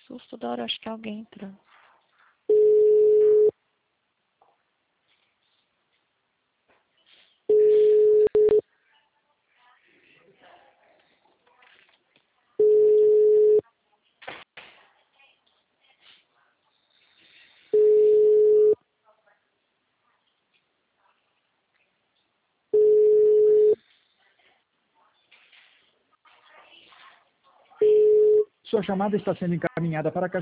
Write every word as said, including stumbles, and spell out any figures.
susto da hora, acho que alguém entrou. Sua chamada está sendo encaminhada para a caixa